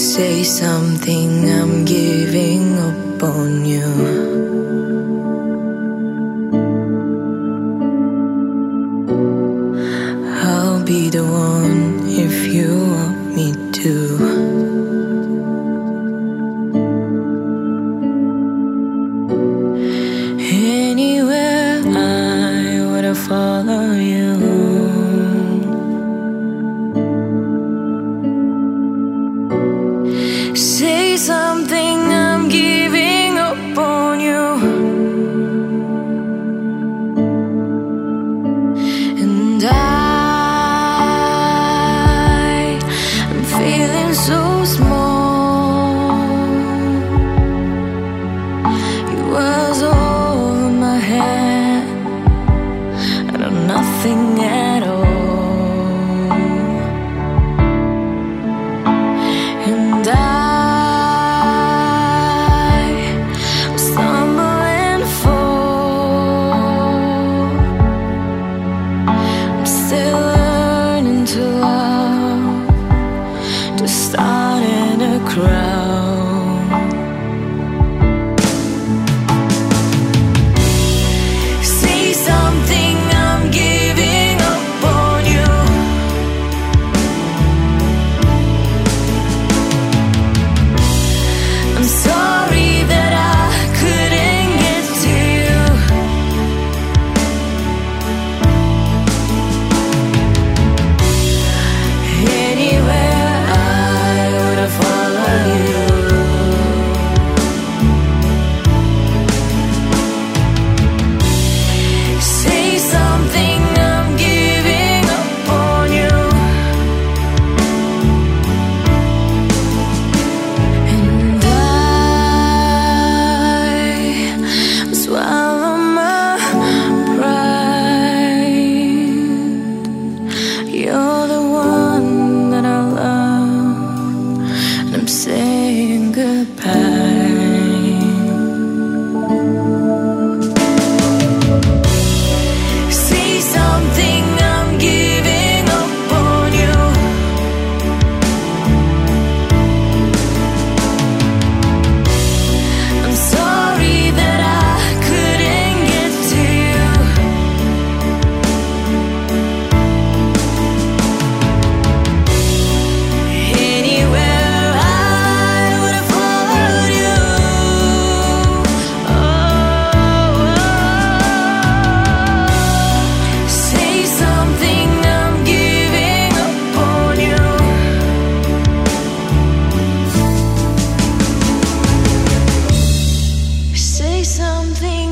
Say something, I'm giving up on you. I'll be the one if you want me to. Anywhere I would follow you. Say something, I'm giving up on you. And I'm feeling so small. It was over my head, and I'm nothing at all. And stumble and fall. I'm still learning to love, to start in a crowd. Say something, I'm giving up on you. I'm sorry that I couldn't get to you. Anywhere I would follow you. Say something, I'm giving up on you. And swallow my pride. You're the one that I love, and I'm saying goodbye. Say something, I'm giving up on you. I'm sorry that I couldn't get to you. Anywhere I would have followed you. Say something, I'm giving up on you. Say something,